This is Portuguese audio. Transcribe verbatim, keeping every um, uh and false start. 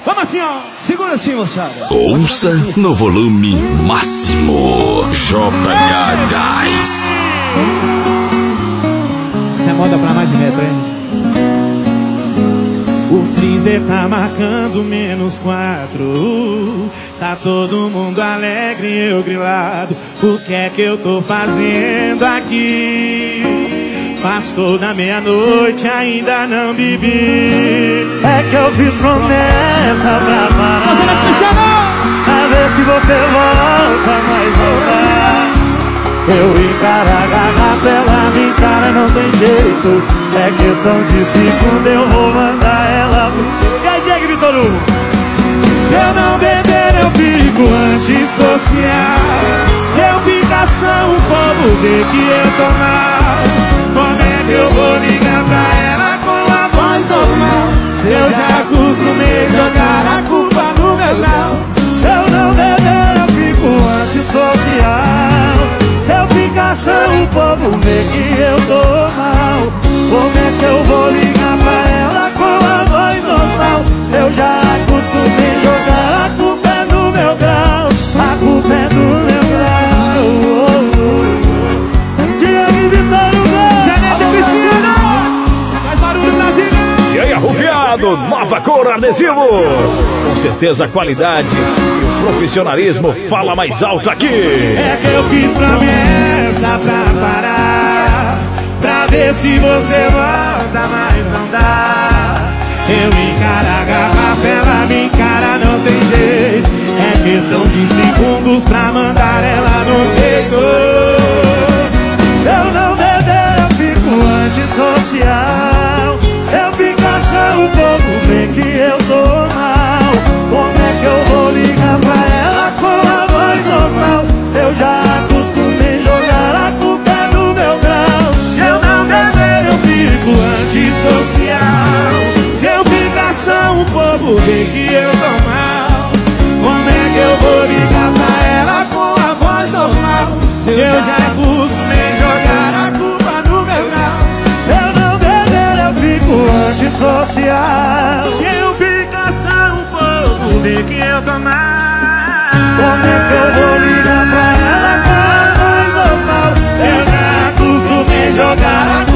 Vamos assim, ó. Segura assim, moçada. Ouça no volume máximo. J K Gás. Isso é moda pra mais de metro, hein? O freezer tá marcando menos quatro. Tá todo mundo alegre e eu grilado. O que é que eu tô fazendo aqui? Passou da meia-noite, ainda não bebi. É que eu fiz promessa pra parar, pra ver se você volta, mas voltar. Eu encaro a garrafa, ela me encara, não tem jeito. É questão de segundo, eu vou mandar ela pro... E aí, Diego Vitor Hugo? Se eu não beber, eu fico antissocial. Se eu ficar só, o povo vê que eu tô mal. Como é que eu vou ligar pra ela com a voz normal? Se eu já acostumei jogar a culpa no meu grau. Se eu não beber, eu fico antissocial. Se eu ficar só, o povo vê que eu tô mal. Como é que eu vou ligar pra ela com a voz normal? Se eu já acostumei jogar, a culpa é do meu grau. A culpa é do meu grau. Oh, oh, oh. Diego Vitor Hugo, Zé Neto Cristina, faz barulho, Brasília. E aí, arrupiado, nova cor adesivos. Com certeza a qualidade e o profissionalismo fala mais alto aqui. É que eu fiz promessa pra parar, pra ver se você volta, mas não dá. Eu encaro a garrafa, ela me encara, não tem jeito. É questão de segundos pra mandar ela no peito. se eu não beber, eu fico antissocial. Se eu ficar só, o povo vê que eu tô mal. Como é que eu vou ligar pra ela com a voz normal? Se eu já acostumei jogar, a culpa é do meu grau. Se eu não beber, eu fico antissocial. Se eu ficar só, o povo vê que eu tô mal. Como é que eu vou ligar pra ela com a voz normal? Se eu já acostumei jogar a culpa no meu grau. Eu não beber, eu fico antissocial. Se eu ficar só, o povo vê que eu tô mal. Como é que eu vou ligar pra ela com a voz normal? Se eu já acostumei jogar a